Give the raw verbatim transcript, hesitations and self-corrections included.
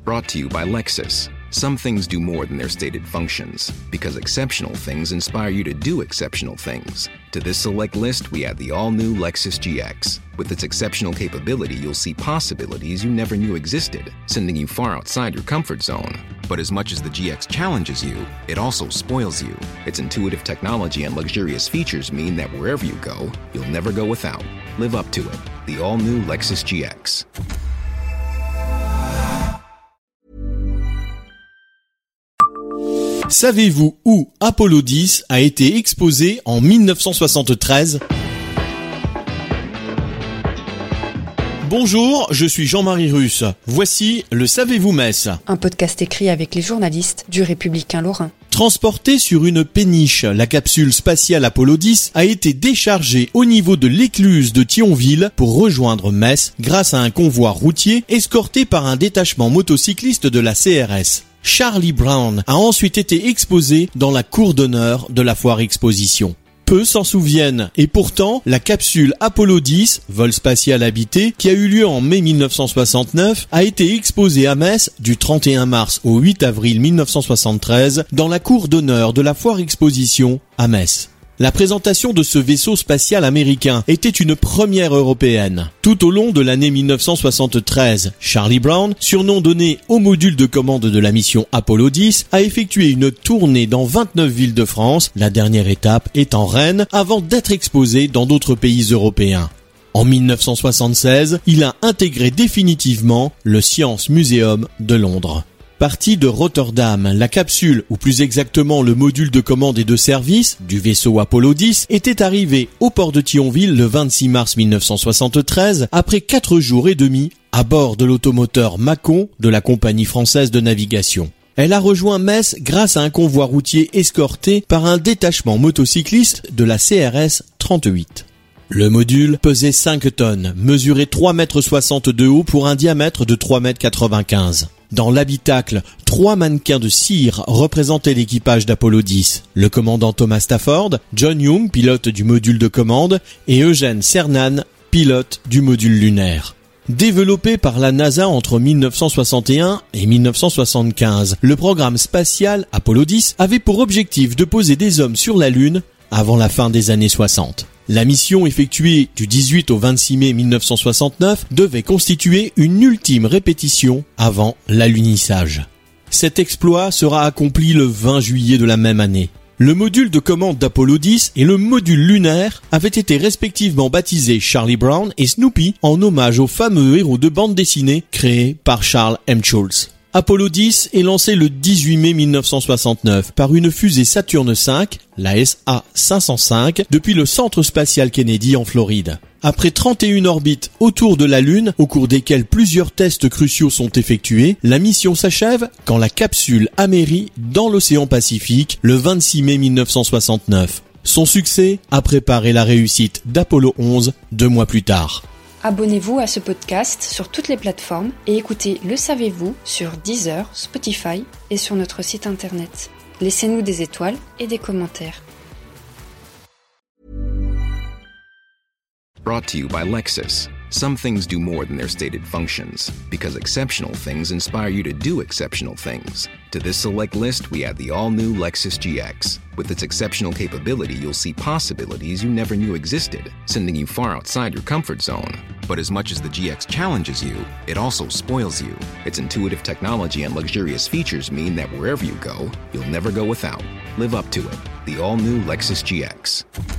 Brought to you by Lexus. Some things do more than their stated functions, because exceptional things inspire you to do exceptional things. To this select list, we add the all-new Lexus G X. With its exceptional capability, you'll see possibilities you never knew existed, sending you far outside your comfort zone. But as much as the G X challenges you, it also spoils you. Its intuitive technology and luxurious features mean that wherever you go, you'll never go without. Live up to it. The all-new Lexus G X. Savez-vous où Apollo dix a été exposé en dix-neuf cent soixante-treize ? Bonjour, je suis Jean-Marie Russe. Voici le Savez-vous Metz ? Un podcast écrit avec les journalistes du Républicain Lorrain. Transportée sur une péniche, la capsule spatiale Apollo dix a été déchargée au niveau de l'écluse de Thionville pour rejoindre Metz grâce à un convoi routier escorté par un détachement motocycliste de la C R S. Charlie Brown a ensuite été exposé dans la cour d'honneur de la foire exposition. Peu s'en souviennent, et pourtant, la capsule Apollo dix, vol spatial habité, qui a eu lieu en mai dix-neuf cent soixante-neuf, a été exposée à Metz du trente et un mars au huit avril dix-neuf cent soixante-treize dans la cour d'honneur de la foire exposition à Metz. La présentation de ce vaisseau spatial américain était une première européenne. Tout au long de l'année dix-neuf cent soixante-treize, Charlie Brown, surnom donné au module de commande de la mission Apollo dix, a effectué une tournée dans vingt-neuf villes de France, la dernière étape étant Rennes, avant d'être exposé dans d'autres pays européens. En dix-neuf cent soixante-seize, il a intégré définitivement le Science Museum de Londres. Partie de Rotterdam, la capsule, ou plus exactement le module de commande et de service du vaisseau Apollo dix, était arrivée au port de Thionville le vingt-six mars dix-neuf cent soixante-treize, après quatre jours et demi, à bord de l'automoteur Macon de la Compagnie française de navigation. Elle a rejoint Metz grâce à un convoi routier escorté par un détachement motocycliste de la C R S trente-huit. Le module pesait cinq tonnes, mesurait trois mètres soixante de haut pour un diamètre de trois mètres quatre-vingt-quinze. Dans l'habitacle, trois mannequins de cire représentaient l'équipage d'Apollo dix. Le commandant Thomas Stafford, John Young, pilote du module de commande, et Eugene Cernan, pilote du module lunaire. Développé par la NASA entre dix-neuf cent soixante et un et dix-neuf cent soixante-quinze, le programme spatial Apollo dix avait pour objectif de poser des hommes sur la Lune avant la fin des années soixante. La mission effectuée du dix-huit au vingt-six mai dix-neuf cent soixante-neuf devait constituer une ultime répétition avant l'alunissage. Cet exploit sera accompli le vingt juillet de la même année. Le module de commande d'Apollo dix et le module lunaire avaient été respectivement baptisés Charlie Brown et Snoopy en hommage aux fameux héros de bande dessinée créés par Charles M. Schulz. Apollo dix est lancé le dix-huit mai dix-neuf cent soixante-neuf par une fusée Saturn cinq, la S A cinq cent cinq, depuis le centre spatial Kennedy en Floride. Après trente et une orbites autour de la Lune, au cours desquelles plusieurs tests cruciaux sont effectués, la mission s'achève quand la capsule amérit dans l'océan Pacifique le vingt-six mai dix-neuf cent soixante-neuf. Son succès a préparé la réussite d'Apollo onze deux mois plus tard. Abonnez-vous à ce podcast sur toutes les plateformes et écoutez Le Savez-vous sur Deezer, Spotify et sur notre site internet. Laissez-nous des étoiles et des commentaires. Brought to you by Lexus. Some things do more than their stated functions, because exceptional things inspire you to do exceptional things. To this select list, we add the all-new Lexus G X. With its exceptional capability, you'll see possibilities you never knew existed, sending you far outside your comfort zone. But as much as the G X challenges you, it also spoils you. Its intuitive technology and luxurious features mean that wherever you go, you'll never go without. Live up to it. The all-new Lexus G X.